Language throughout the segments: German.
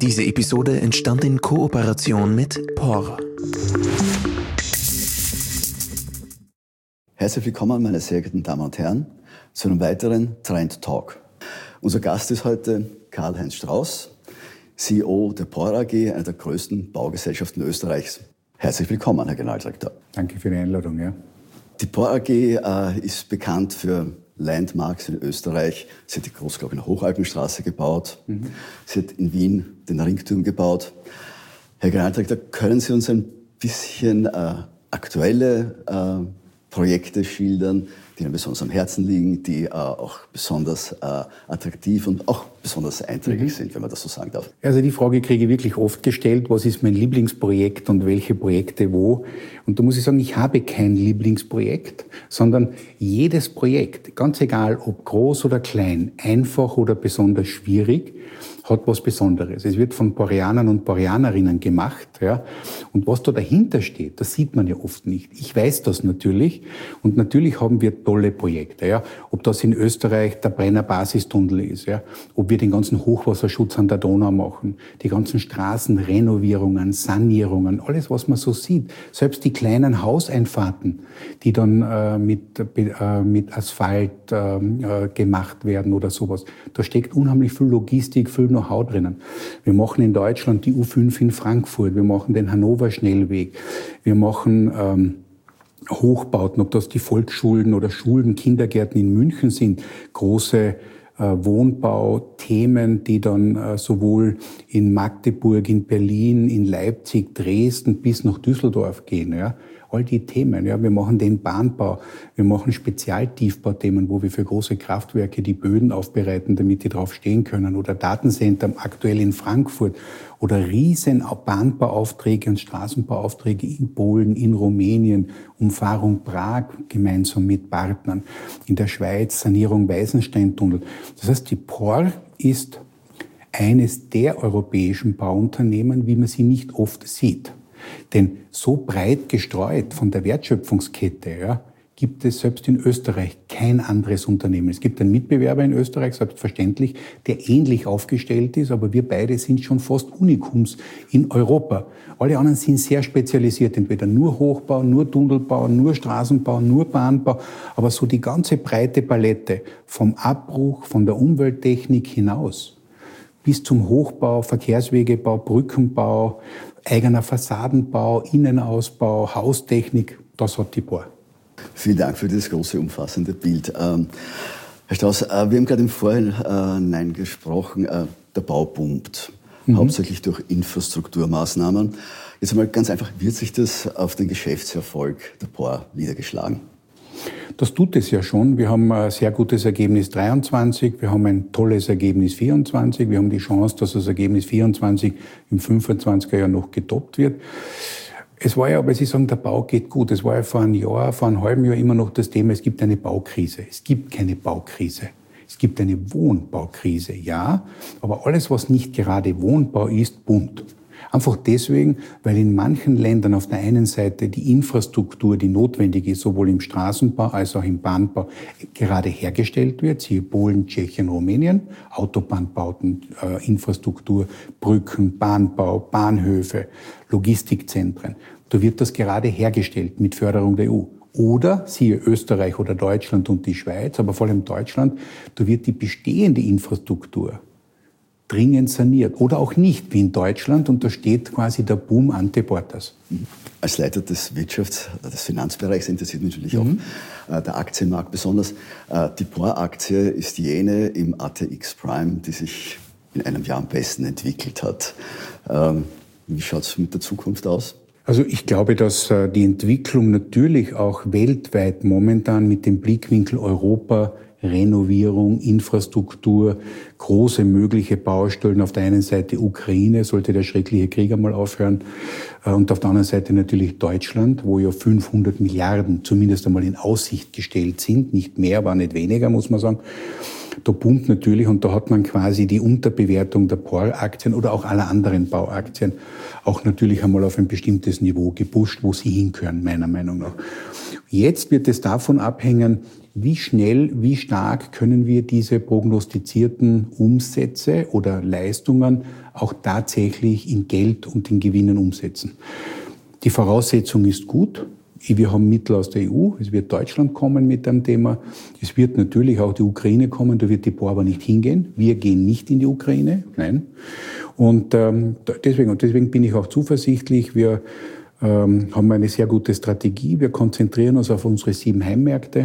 Diese Episode entstand in Kooperation mit POR. Herzlich willkommen, meine sehr geehrten Damen und Herren, zu einem weiteren Trend Talk. Unser Gast ist heute Karl-Heinz Strauß, CEO der POR AG, einer der größten Baugesellschaften Österreichs. Herzlich willkommen, Herr Generaldirektor. Danke für die Einladung. Ja. Die POR AG ist bekannt für Landmarks in Österreich. Sie hat die Großglockner Hochalpenstraße gebaut. Sie hat in Wien den Ringturm gebaut. Herr Generaldirektor, können Sie uns ein bisschen aktuelle Projekte schildern, die Ihnen besonders am Herzen liegen, die auch besonders attraktiv und auch besonders einträglich sind, wenn man das so sagen darf? Also die Frage kriege ich wirklich oft gestellt, was ist mein Lieblingsprojekt und welche Projekte wo? Und da muss ich sagen, ich habe kein Lieblingsprojekt, sondern jedes Projekt, ganz egal ob groß oder klein, einfach oder besonders schwierig, hat was Besonderes. Es wird von Porianern und Porianerinnen gemacht, ja. Und was da dahinter steht, das sieht man ja oft nicht. Ich weiß das natürlich. Und natürlich haben wir tolle Projekte, ja. Ob das in Österreich der Brenner Basistunnel ist, ja. Ob wir den ganzen Hochwasserschutz an der Donau machen, die ganzen Straßenrenovierungen, Sanierungen, alles, was man so sieht. Selbst die kleinen Hauseinfahrten, die dann mit Asphalt gemacht werden oder sowas. Da steckt unheimlich viel Logistik, viel Know-how drinnen. Wir machen in Deutschland die U5 in Frankfurt, wir machen den Hannover-Schnellweg, wir machen Hochbauten, ob das die Volksschulen oder Schulen, Kindergärten in München sind, große Wohnbauthemen, die dann sowohl in Magdeburg, in Berlin, in Leipzig, Dresden bis nach Düsseldorf gehen, ja. All die Themen, ja. Wir machen den Bahnbau, wir machen Spezialtiefbauthemen, wo wir für große Kraftwerke die Böden aufbereiten, damit die drauf stehen können, oder Datencenter aktuell in Frankfurt, oder riesen Bahnbauaufträge und Straßenbauaufträge in Polen, in Rumänien, Umfahrung Prag gemeinsam mit Partnern, in der Schweiz Sanierung Weißensteintunnel. Das heißt, die POR ist eines der europäischen Bauunternehmen, wie man sie nicht oft sieht. Denn so breit gestreut von der Wertschöpfungskette, ja, gibt es selbst in Österreich kein anderes Unternehmen. Es gibt einen Mitbewerber in Österreich, selbstverständlich, der ähnlich aufgestellt ist, aber wir beide sind schon fast Unikums in Europa. Alle anderen sind sehr spezialisiert, entweder nur Hochbau, nur Tunnelbau, nur Straßenbau, nur Bahnbau, aber so die ganze breite Palette vom Abbruch, von der Umwelttechnik hinaus bis zum Hochbau, Verkehrswegebau, Brückenbau, eigener Fassadenbau, Innenausbau, Haustechnik, das hat die POR. Vielen Dank für dieses große, umfassende Bild. Herr Strauß, wir haben gerade im Vorhinein gesprochen, der Bau boomt, hauptsächlich durch Infrastrukturmaßnahmen. Jetzt einmal ganz einfach, wird sich das auf den Geschäftserfolg der POR niedergeschlagen? Das tut es ja schon. Wir haben ein sehr gutes Ergebnis 23, wir haben ein tolles Ergebnis 24, wir haben die Chance, dass das Ergebnis 24 im 25er Jahr noch getoppt wird. Es war ja, aber Sie sagen, der Bau geht gut. Es war ja vor einem halben Jahr immer noch das Thema, es gibt eine Baukrise. Es gibt keine Baukrise. Es gibt eine Wohnbaukrise, ja, aber alles, was nicht gerade Wohnbau ist, boomt. Einfach deswegen, weil in manchen Ländern auf der einen Seite die Infrastruktur, die notwendig ist, sowohl im Straßenbau als auch im Bahnbau, gerade hergestellt wird, siehe Polen, Tschechien, Rumänien, Autobahnbauten, Infrastruktur, Brücken, Bahnbau, Bahnhöfe, Logistikzentren. Da wird das gerade hergestellt mit Förderung der EU. Oder, siehe Österreich oder Deutschland und die Schweiz, aber vor allem Deutschland, da wird die bestehende Infrastruktur dringend saniert. Oder auch nicht, wie in Deutschland, und da steht quasi der Boom ante portas. Als Leiter des des Finanzbereichs interessiert mich natürlich auch der Aktienmarkt besonders. Die POR-Aktie ist jene im ATX Prime, die sich in einem Jahr am besten entwickelt hat. Wie schaut es mit der Zukunft aus? Also ich glaube, dass die Entwicklung natürlich auch weltweit momentan mit dem Blickwinkel Europa, Renovierung, Infrastruktur, große mögliche Baustellen. Auf der einen Seite Ukraine, sollte der schreckliche Krieg einmal aufhören. Und auf der anderen Seite natürlich Deutschland, wo ja 500 Milliarden zumindest einmal in Aussicht gestellt sind. Nicht mehr, aber nicht weniger, muss man sagen. Da boomt natürlich, und da hat man quasi die Unterbewertung der POR-Aktien oder auch aller anderen Bauaktien auch natürlich einmal auf ein bestimmtes Niveau gepusht, wo sie hingehören, meiner Meinung nach. Jetzt wird es davon abhängen, wie schnell, wie stark können wir diese prognostizierten Umsätze oder Leistungen auch tatsächlich in Geld und in Gewinnen umsetzen. Die Voraussetzung ist gut. Wir haben Mittel aus der EU, es wird Deutschland kommen mit dem Thema, es wird natürlich auch die Ukraine kommen, da wird die POR aber nicht hingehen. Wir gehen nicht in die Ukraine, nein. Und deswegen bin ich auch zuversichtlich, wir haben eine sehr gute Strategie, wir konzentrieren uns auf unsere 7 Heimmärkte.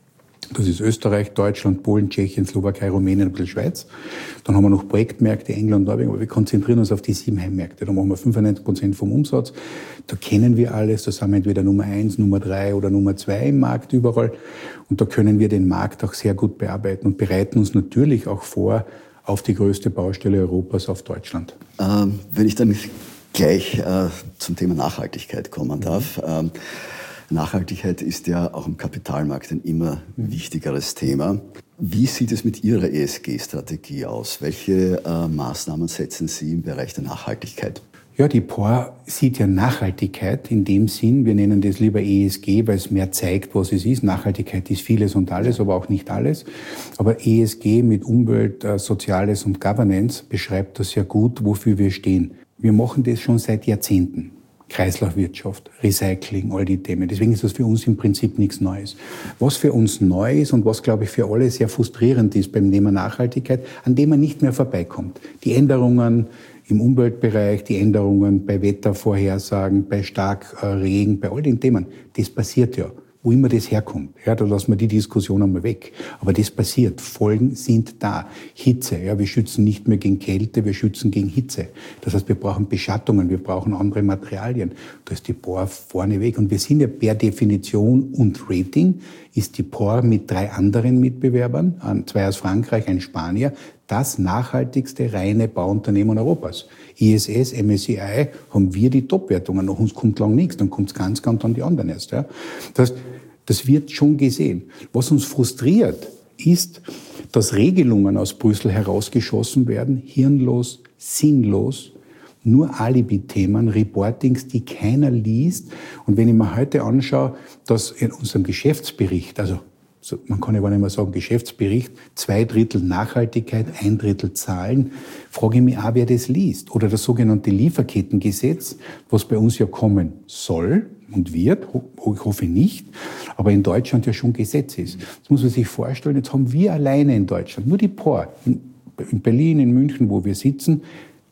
Das ist Österreich, Deutschland, Polen, Tschechien, Slowakei, Rumänien, ein bisschen Schweiz. Dann haben wir noch Projektmärkte, England, Norwegen, aber wir konzentrieren uns auf die 7 Heimmärkte. Da machen wir 95% vom Umsatz. Da kennen wir alles, da sind wir entweder Nummer 1, Nummer 3 oder Nummer 2 im Markt überall. Und da können wir den Markt auch sehr gut bearbeiten und bereiten uns natürlich auch vor auf die größte Baustelle Europas, auf Deutschland. Wenn ich dann gleich zum Thema Nachhaltigkeit kommen darf. Nachhaltigkeit ist ja auch im Kapitalmarkt ein immer wichtigeres Thema. Wie sieht es mit Ihrer ESG-Strategie aus? Welche Maßnahmen setzen Sie im Bereich der Nachhaltigkeit? Ja, die POR sieht ja Nachhaltigkeit in dem Sinn, wir nennen das lieber ESG, weil es mehr zeigt, was es ist. Nachhaltigkeit ist vieles und alles, aber auch nicht alles. Aber ESG mit Umwelt, Soziales und Governance beschreibt das ja gut, wofür wir stehen. Wir machen das schon seit Jahrzehnten. Kreislaufwirtschaft, Recycling, all die Themen. Deswegen ist das für uns im Prinzip nichts Neues. Was für uns neu ist und was, glaube ich, für alle sehr frustrierend ist beim Thema Nachhaltigkeit, an dem man nicht mehr vorbeikommt. Die Änderungen im Umweltbereich, die Änderungen bei Wettervorhersagen, bei Starkregen, bei all den Themen, das passiert ja. Wo immer das herkommt, ja, da lassen wir die Diskussion einmal weg. Aber das passiert. Folgen sind da. Hitze, ja, wir schützen nicht mehr gegen Kälte, wir schützen gegen Hitze. Das heißt, wir brauchen Beschattungen, wir brauchen andere Materialien. Da ist die POR vorneweg. Und wir sind ja per Definition und Rating ist die POR mit 3 anderen Mitbewerbern, 2 aus Frankreich, ein Spanier, das nachhaltigste reine Bauunternehmen Europas. ISS, MSCI haben wir die Top-Wertungen. Nach uns kommt lang nichts, dann kommt es ganz dann die anderen erst. Ja. Das heißt, das wird schon gesehen. Was uns frustriert, ist, dass Regelungen aus Brüssel herausgeschossen werden, hirnlos, sinnlos, nur Alibi-Themen, Reportings, die keiner liest. Und wenn ich mir heute anschaue, dass in unserem Geschäftsbericht, also man kann ja gar nicht mehr sagen Geschäftsbericht, 2/3 Nachhaltigkeit, 1/3 Zahlen, frage ich mich auch, wer das liest. Oder das sogenannte Lieferkettengesetz, was bei uns ja kommen soll und wird, ich hoffe nicht, aber in Deutschland ja schon Gesetz ist. Das muss man sich vorstellen, jetzt haben wir alleine in Deutschland, nur die POR, in Berlin, in München, wo wir sitzen,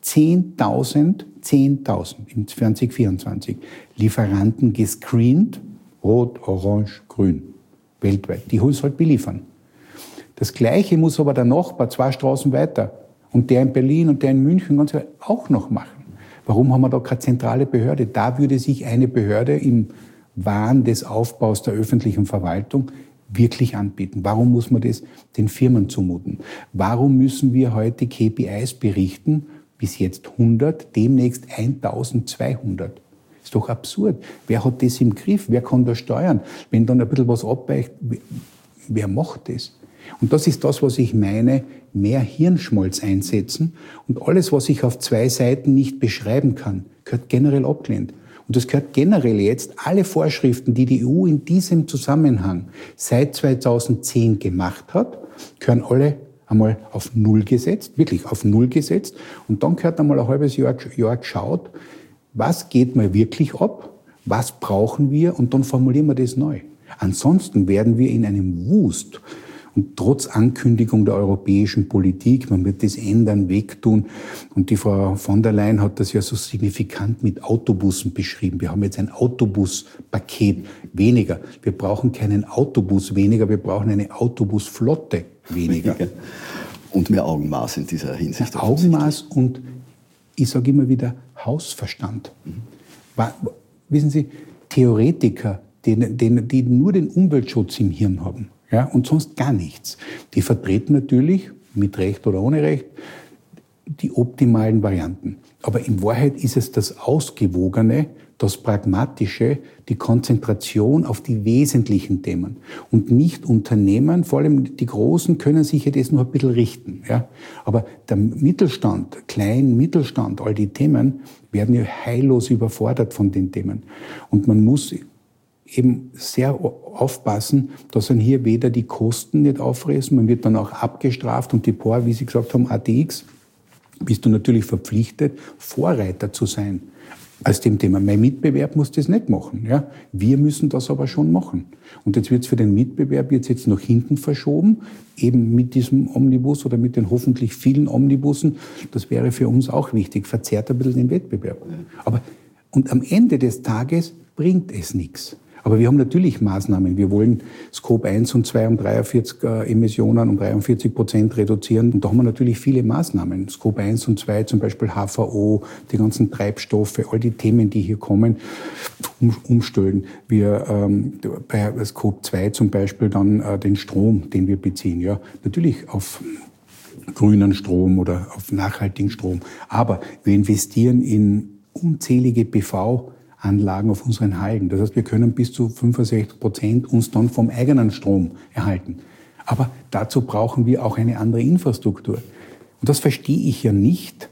10.000 im 2024 Lieferanten gescreent, rot, orange, grün. Weltweit. Die holen es halt beliefern. Das Gleiche muss aber der Nachbar 2 Straßen weiter und der in Berlin und der in München ganz auch noch machen. Warum haben wir da keine zentrale Behörde? Da würde sich eine Behörde im Wahn des Aufbaus der öffentlichen Verwaltung wirklich anbieten. Warum muss man das den Firmen zumuten? Warum müssen wir heute KPIs berichten? Bis jetzt 100, demnächst 1200. Ist doch absurd. Wer hat das im Griff? Wer kann das steuern? Wenn dann ein bisschen was abweicht, wer macht das? Und das ist das, was ich meine, mehr Hirnschmalz einsetzen. Und alles, was ich auf 2 Seiten nicht beschreiben kann, gehört generell abgelehnt. Und das gehört generell jetzt, alle Vorschriften, die die EU in diesem Zusammenhang seit 2010 gemacht hat, gehören alle einmal auf Null gesetzt, wirklich auf Null gesetzt. Und dann gehört einmal ein halbes Jahr geschaut, was geht mal wirklich ab? Was brauchen wir? Und dann formulieren wir das neu. Ansonsten werden wir in einem Wust und trotz Ankündigung der europäischen Politik, man wird das ändern, wegtun. Und die Frau von der Leyen hat das ja so signifikant mit Autobussen beschrieben. Wir haben jetzt ein Autobuspaket weniger. Wir brauchen keinen Autobus weniger, wir brauchen eine Autobusflotte weniger. Und mehr Augenmaß in dieser Hinsicht. Augenmaß und ich sage immer wieder Hausverstand. Wissen Sie, Theoretiker, die nur den Umweltschutz im Hirn haben, ja, und sonst gar nichts, die vertreten natürlich, mit Recht oder ohne Recht, die optimalen Varianten. Aber in Wahrheit ist es das Ausgewogene, das Pragmatische, die Konzentration auf die wesentlichen Themen. Und nicht Unternehmen, vor allem die Großen, können sich ja das nur ein bisschen richten. Ja? Aber der Mittelstand, Mittelstand, all die Themen werden ja heillos überfordert von den Themen. Und man muss eben sehr aufpassen, dass dann hier weder die Kosten nicht auffressen, man wird dann auch abgestraft und die POR, wie Sie gesagt haben, ATX, bist du natürlich verpflichtet, Vorreiter zu sein als dem Thema. Mein Mitbewerb muss das nicht machen. Ja? Wir müssen das aber schon machen. Und jetzt wird es für den Mitbewerb jetzt nach hinten verschoben, eben mit diesem Omnibus oder mit den hoffentlich vielen Omnibussen. Das wäre für uns auch wichtig, verzerrt ein bisschen den Wettbewerb. Und am Ende des Tages bringt es nichts. Aber wir haben natürlich Maßnahmen. Wir wollen Scope 1 und 2 um 43 Emissionen um 43% reduzieren. Und da haben wir natürlich viele Maßnahmen. Scope 1 und 2, zum Beispiel HVO, die ganzen Treibstoffe, all die Themen, die hier kommen, umstellen. Wir bei Scope 2 zum Beispiel dann den Strom, den wir beziehen. Ja, natürlich auf grünen Strom oder auf nachhaltigen Strom. Aber wir investieren in unzählige PV-Anlagen auf unseren Halden. Das heißt, wir können bis zu 65% uns dann vom eigenen Strom erhalten. Aber dazu brauchen wir auch eine andere Infrastruktur. Und das verstehe ich ja nicht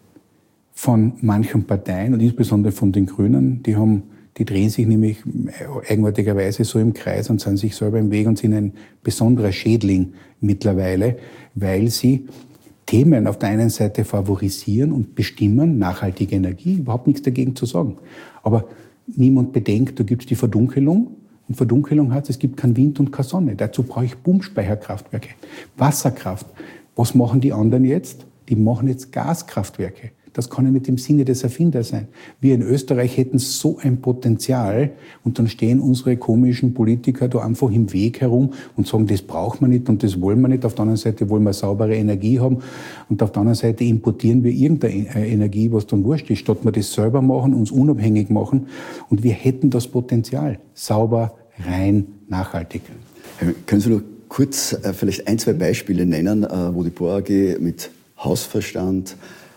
von manchen Parteien und insbesondere von den Grünen. Die drehen sich nämlich eigenartigerweise so im Kreis und sind sich selber im Weg und sind ein besonderer Schädling mittlerweile, weil sie Themen auf der einen Seite favorisieren und bestimmen, nachhaltige Energie, überhaupt nichts dagegen zu sagen. Aber niemand bedenkt, da gibt es die Verdunkelung. Und Verdunkelung heißt, es gibt kein Wind und keine Sonne. Dazu brauche ich Pumpspeicherkraftwerke, Wasserkraft. Was machen die anderen jetzt? Die machen jetzt Gaskraftwerke. Das kann ja nicht im Sinne des Erfinders sein. Wir in Österreich hätten so ein Potenzial und dann stehen unsere komischen Politiker da einfach im Weg herum und sagen, das braucht man nicht und das wollen wir nicht. Auf der anderen Seite wollen wir saubere Energie haben und auf der anderen Seite importieren wir irgendeine Energie, was dann wurscht ist, statt wir das selber machen, uns unabhängig machen. Und wir hätten das Potenzial. Sauber, rein, nachhaltig. Können Sie nur kurz vielleicht ein, zwei Beispiele nennen, wo die POR AG mit Hausverstand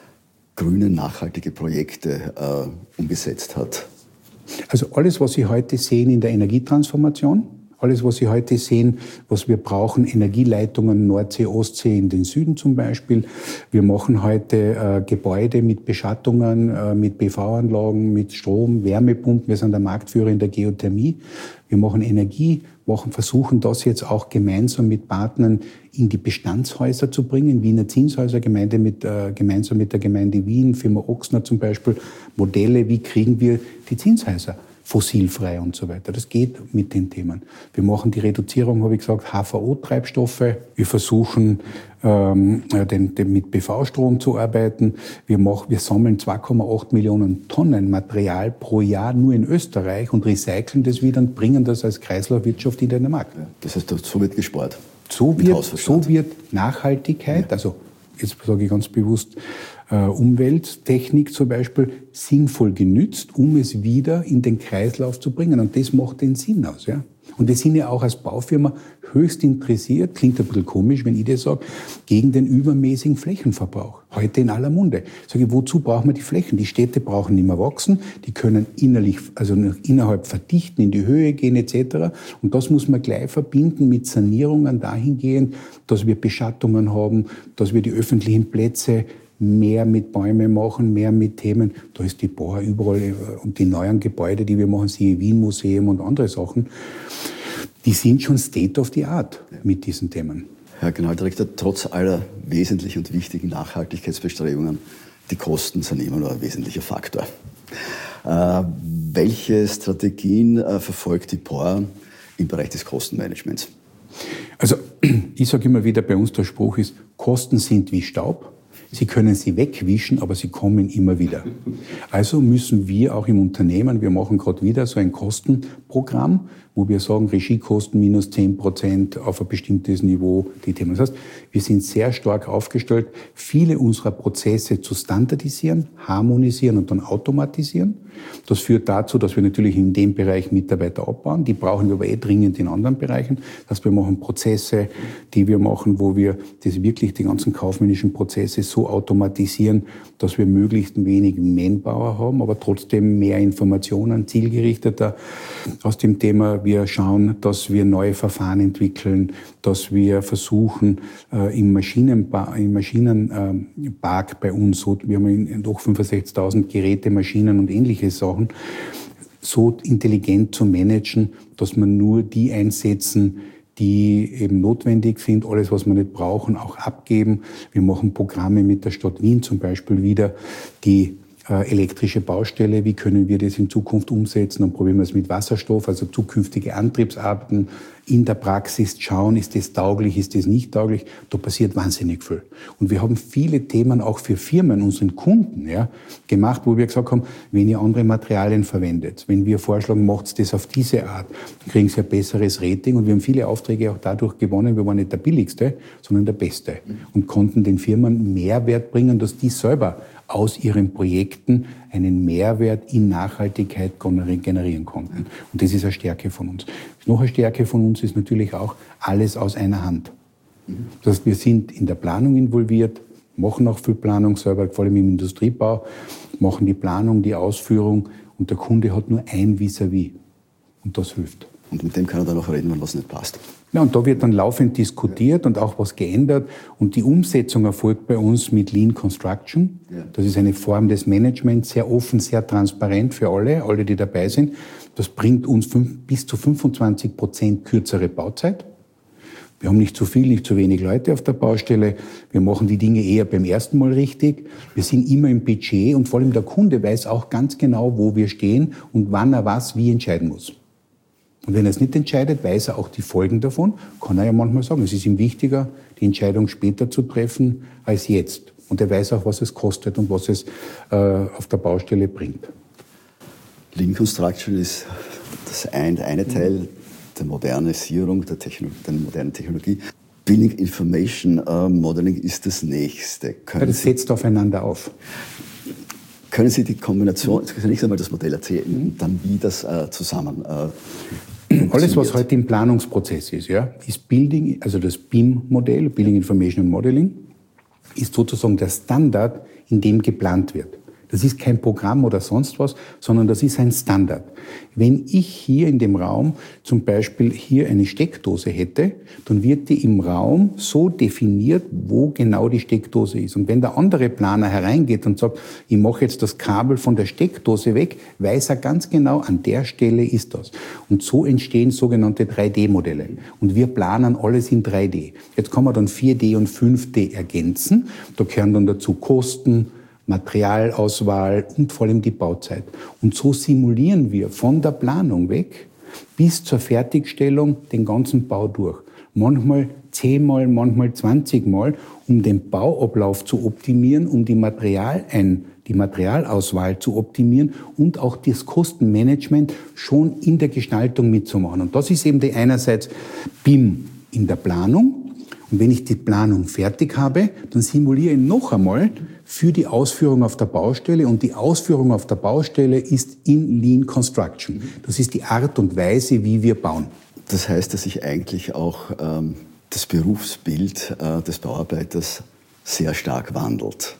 grüne, nachhaltige Projekte umgesetzt hat? Also alles, was Sie heute sehen in der Energietransformation, alles, was Sie heute sehen, was wir brauchen, Energieleitungen Nordsee, Ostsee in den Süden zum Beispiel. Wir machen heute Gebäude mit Beschattungen, mit PV-Anlagen, mit Strom, Wärmepumpen. Wir sind der Marktführer in der Geothermie. Wir machen Energie, versuchen das jetzt auch gemeinsam mit Partnern in die Bestandshäuser zu bringen. Wiener Zinshäuser, gemeinsam mit der Gemeinde Wien, Firma Ochsner zum Beispiel, Modelle, wie kriegen wir die Zinshäuser fossilfrei und so weiter. Das geht mit den Themen. Wir machen die Reduzierung, habe ich gesagt, HVO-Treibstoffe. Wir versuchen mit PV-Strom zu arbeiten. Wir sammeln 2,8 Millionen Tonnen Material pro Jahr nur in Österreich und recyceln das wieder und bringen das als Kreislaufwirtschaft in den Markt. Ja, das heißt, so wird gespart. So wird Nachhaltigkeit, also jetzt sage ich ganz bewusst, Umwelttechnik zum Beispiel sinnvoll genützt, um es wieder in den Kreislauf zu bringen. Und das macht den Sinn aus. Ja? Und wir sind ja auch als Baufirma höchst interessiert, klingt ein bisschen komisch, wenn ich das sage, gegen den übermäßigen Flächenverbrauch. Heute in aller Munde. Sage ich, wozu brauchen wir die Flächen? Die Städte brauchen nicht mehr wachsen, die können innerhalb verdichten, in die Höhe gehen etc. Und das muss man gleich verbinden mit Sanierungen dahingehend, dass wir Beschattungen haben, dass wir die öffentlichen Plätze mehr mit Bäumen machen, mehr mit Themen. Da ist die POR überall und die neuen Gebäude, die wir machen, siehe Wien-Museum und andere Sachen, die sind schon State of the Art mit diesen Themen. Herr Generaldirektor, trotz aller wesentlichen und wichtigen Nachhaltigkeitsbestrebungen, die Kosten sind immer noch ein wesentlicher Faktor. Welche Strategien verfolgt die POR im Bereich des Kostenmanagements? Also ich sage immer wieder, bei uns der Spruch ist, Kosten sind wie Staub. Sie können sie wegwischen, aber sie kommen immer wieder. Also müssen wir auch im Unternehmen, wir machen gerade wieder so ein Kostenprogramm, wo wir sagen, Regiekosten minus 10% auf ein bestimmtes Niveau, die Themen. Das heißt, wir sind sehr stark aufgestellt, viele unserer Prozesse zu standardisieren, harmonisieren und dann automatisieren. Das führt dazu, dass wir natürlich in dem Bereich Mitarbeiter abbauen. Die brauchen wir aber dringend in anderen Bereichen. Das heißt, wir machen Prozesse, die wir machen, wo wir wirklich die ganzen kaufmännischen Prozesse so automatisieren, dass wir möglichst wenig Manpower haben, aber trotzdem mehr Informationen, zielgerichteter aus dem Thema. Wir schauen, dass wir neue Verfahren entwickeln, dass wir versuchen, im Maschinenpark bei uns, wir haben doch 65.000 Geräte, Maschinen und ähnliche Sachen, so intelligent zu managen, dass wir nur die einsetzen, die eben notwendig sind, alles, was wir nicht brauchen, auch abgeben. Wir machen Programme mit der Stadt Wien zum Beispiel wieder, die elektrische Baustelle, wie können wir das in Zukunft umsetzen? Dann probieren wir es mit Wasserstoff, also zukünftige Antriebsarten in der Praxis schauen, ist das tauglich, ist das nicht tauglich? Da passiert wahnsinnig viel. Und wir haben viele Themen auch für Firmen, unseren Kunden, gemacht, wo wir gesagt haben, wenn ihr andere Materialien verwendet, wenn wir vorschlagen, macht das auf diese Art, dann kriegen sie ein besseres Rating. Und wir haben viele Aufträge auch dadurch gewonnen, wir waren nicht der billigste, sondern der beste und konnten den Firmen Mehrwert bringen, dass die selber aus ihren Projekten einen Mehrwert in Nachhaltigkeit generieren konnten. Und das ist eine Stärke von uns. Noch eine Stärke von uns ist natürlich auch alles aus einer Hand. Das heißt, wir sind in der Planung involviert, machen auch viel Planung selber, vor allem im Industriebau, machen die Planung, die Ausführung und der Kunde hat nur ein Vis-à-vis. Und das hilft. Und mit dem kann er dann auch reden, wenn was nicht passt. Ja, und da wird dann laufend diskutiert und auch was geändert. Und die Umsetzung erfolgt bei uns mit Lean Construction. Ja. Das ist eine Form des Managements, sehr offen, sehr transparent für alle, die dabei sind. Das bringt uns bis zu 25% kürzere Bauzeit. Wir haben nicht zu viel, nicht zu wenig Leute auf der Baustelle. Wir machen die Dinge eher beim ersten Mal richtig. Wir sind immer im Budget und vor allem der Kunde weiß auch ganz genau, wo wir stehen und wann er was wie entscheiden muss. Und wenn er es nicht entscheidet, weiß er auch die Folgen davon, kann er ja manchmal sagen, es ist ihm wichtiger, die Entscheidung später zu treffen als jetzt. Und er weiß auch, was es kostet und was es auf der Baustelle bringt. Lean Construction ist der eine Teil der Modernisierung, der modernen Technologie. Building Information Modeling ist das nächste. Das setzt aufeinander auf. Können Sie die Kombination, zunächst einmal das Modell erzählen und dann wie das zusammen alles, was heute im Planungsprozess ist, ist Building, also das BIM-Modell, Building Information Modeling, ist sozusagen der Standard, in dem geplant wird. Das ist kein Programm oder sonst was, sondern das ist ein Standard. Wenn ich hier in dem Raum zum Beispiel hier eine Steckdose hätte, dann wird die im Raum so definiert, wo genau die Steckdose ist. Und wenn der andere Planer hereingeht und sagt, ich mache jetzt das Kabel von der Steckdose weg, weiß er ganz genau, an der Stelle ist das. Und so entstehen sogenannte 3D-Modelle. Und wir planen alles in 3D. Jetzt kann man dann 4D und 5D ergänzen. Da gehören dann dazu Kosten, Materialauswahl und vor allem die Bauzeit. Und so simulieren wir von der Planung weg bis zur Fertigstellung den ganzen Bau durch. Manchmal 10-mal, manchmal 20-mal, um den Bauablauf zu optimieren, um die Materialauswahl zu optimieren und auch das Kostenmanagement schon in der Gestaltung mitzumachen. Und das ist eben einerseits BIM in der Planung. Und wenn ich die Planung fertig habe, dann simuliere ich noch einmal für die Ausführung auf der Baustelle. Und die Ausführung auf der Baustelle ist in Lean Construction. Das ist die Art und Weise, wie wir bauen. Das heißt, dass sich eigentlich auch das Berufsbild des Bauarbeiters sehr stark wandelt.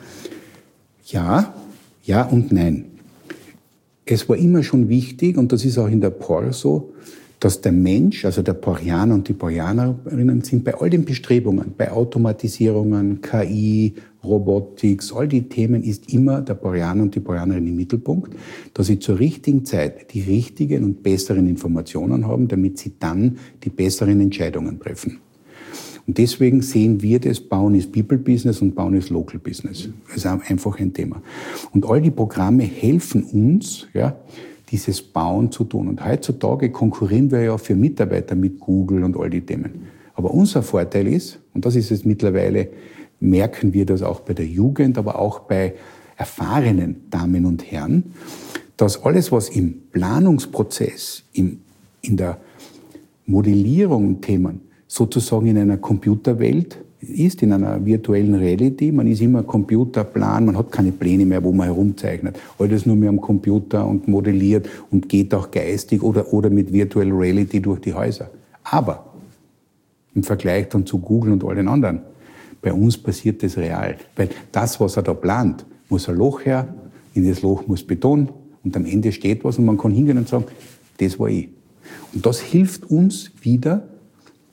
Ja und nein. Es war immer schon wichtig, und das ist auch in der POR so, dass der Mensch, also der Porianer und die Porianerinnen sind bei all den Bestrebungen, bei Automatisierungen, KI, Robotics, all die Themen ist immer der Porianer und die Porianerin im Mittelpunkt, dass sie zur richtigen Zeit die richtigen und besseren Informationen haben, damit sie dann die besseren Entscheidungen treffen. Und deswegen sehen wir das, Bauen ist People Business und Bauen ist Local Business. Das ist einfach ein Thema. Und all die Programme helfen uns, dieses Bauen zu tun. Und heutzutage konkurrieren wir ja für Mitarbeiter mit Google und all die Themen. Aber unser Vorteil ist, und das ist es mittlerweile, merken wir das auch bei der Jugend, aber auch bei erfahrenen Damen und Herren, dass alles, was im Planungsprozess, in der Modellierung Themen sozusagen in einer Computerwelt ist, in einer virtuellen Reality. Man ist immer Computerplan, man hat keine Pläne mehr, wo man herumzeichnet. Alles nur mehr am Computer und modelliert und geht auch geistig oder mit Virtual Reality durch die Häuser. Aber im Vergleich dann zu Google und all den anderen, bei uns passiert das real. Weil das, was er da plant, muss ein Loch her, in das Loch muss Beton und am Ende steht was und man kann hingehen und sagen, das war ich. Und das hilft uns wieder,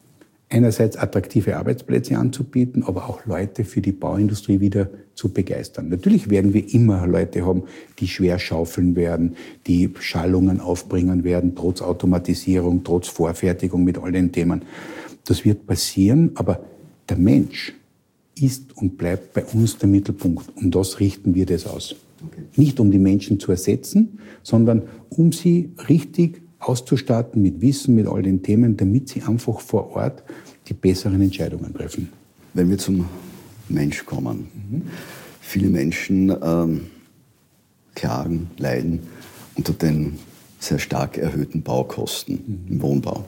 einerseits attraktive Arbeitsplätze anzubieten, aber auch Leute für die Bauindustrie wieder zu begeistern. Natürlich werden wir immer Leute haben, die schwer schaufeln werden, die Schallungen aufbringen werden, trotz Automatisierung, trotz Vorfertigung mit all den Themen. Das wird passieren, aber der Mensch ist und bleibt bei uns der Mittelpunkt. Und das richten wir das aus. Okay. Nicht um die Menschen zu ersetzen, sondern um sie richtig auszustatten mit Wissen, mit all den Themen, damit sie einfach vor Ort die besseren Entscheidungen treffen. Wenn wir zum Mensch kommen, viele Menschen klagen, leiden unter den sehr stark erhöhten Baukosten im Wohnbau.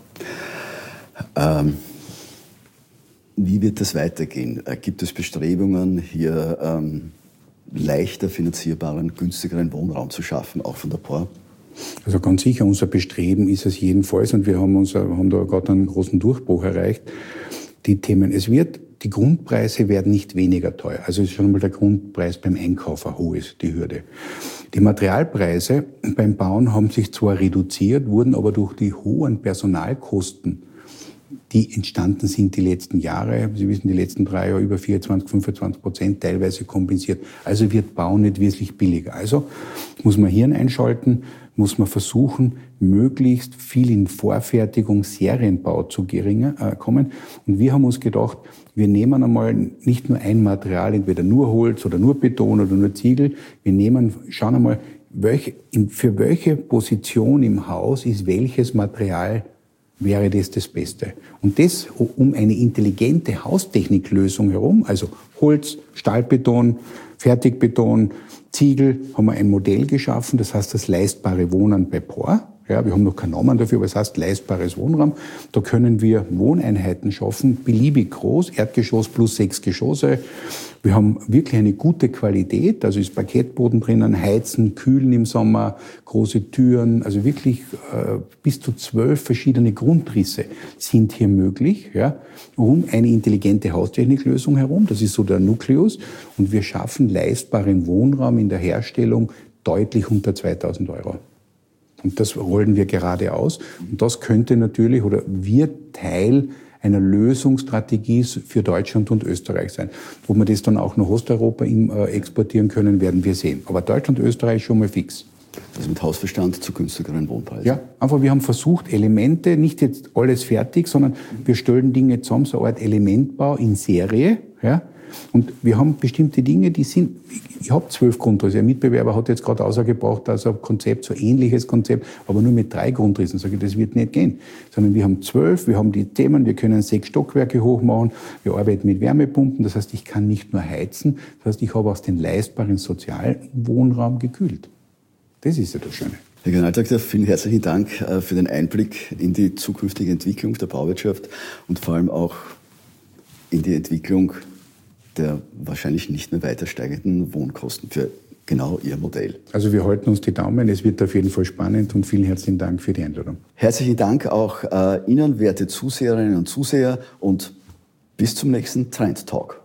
Wie wird das weitergehen? Gibt es Bestrebungen, hier leichter finanzierbaren, günstigeren Wohnraum zu schaffen, auch von der POR? Also ganz sicher, unser Bestreben ist es jedenfalls, und wir haben da gerade einen großen Durchbruch erreicht, die Themen. Die Grundpreise werden nicht weniger teuer. Also ist schon einmal der Grundpreis beim Einkauf ein hohes, die Hürde. Die Materialpreise beim Bauen haben sich zwar reduziert, wurden aber durch die hohen Personalkosten, die entstanden sind die letzten Jahre, Sie wissen, die letzten 3 Jahre über 24-25% teilweise kompensiert. Also wird Bauen nicht wesentlich billiger. Also muss man Hirn einschalten, muss man versuchen, möglichst viel in Vorfertigung, Serienbau zu kommen. Und wir haben uns gedacht, wir nehmen einmal nicht nur ein Material, entweder nur Holz oder nur Beton oder nur Ziegel. Schauen einmal, für welche Position im Haus ist welches Material, wäre das Beste. Und das um eine intelligente Haustechniklösung herum, also Holz, Stahlbeton, Fertigbeton, Ziegel, haben wir ein Modell geschaffen, das heißt das leistbare Wohnen bei POR. Ja, wir haben noch keinen Namen dafür, aber es heißt leistbares Wohnraum. Da können wir Wohneinheiten schaffen, beliebig groß, Erdgeschoss plus 6 Geschosse. Wir haben wirklich eine gute Qualität, also ist Parkettboden drinnen, heizen, kühlen im Sommer, große Türen, also wirklich bis zu 12 verschiedene Grundrisse sind hier möglich, ja, um eine intelligente Haustechniklösung herum. Das ist so der Nukleus. Und wir schaffen leistbaren Wohnraum in der Herstellung deutlich unter 2.000 €. Und das rollen wir gerade aus. Und das könnte natürlich oder wird Teil einer Lösungsstrategie für Deutschland und Österreich sein. Ob wir das dann auch nach Osteuropa exportieren können, werden wir sehen. Aber Deutschland und Österreich schon mal fix. Also mit Hausbestand zu günstigeren Wohnpreisen? Ja, einfach wir haben versucht, Elemente, nicht jetzt alles fertig, sondern wir stellen Dinge zusammen, so eine Art Elementbau in Serie, ja. Und wir haben bestimmte Dinge, ich habe 12 Grundrisse. Ein Mitbewerber hat jetzt gerade ausgebracht, also ein Konzept, so ein ähnliches Konzept, aber nur mit 3 Grundrissen. Sage ich, das wird nicht gehen. Sondern wir haben 12, wir haben die Themen, wir können 6 Stockwerke hochmachen, wir arbeiten mit Wärmepumpen, das heißt, ich kann nicht nur heizen, das heißt, ich habe aus den leistbaren Sozialwohnraum gekühlt. Das ist ja das Schöne. Herr Generaldirektor, vielen herzlichen Dank für den Einblick in die zukünftige Entwicklung der Bauwirtschaft und vor allem auch in die Entwicklung der wahrscheinlich nicht mehr weiter steigenden Wohnkosten für genau Ihr Modell. Also wir halten uns die Daumen, es wird auf jeden Fall spannend und vielen herzlichen Dank für die Einladung. Herzlichen Dank auch Ihnen, werte Zuseherinnen und Zuseher, und bis zum nächsten Trend Talk.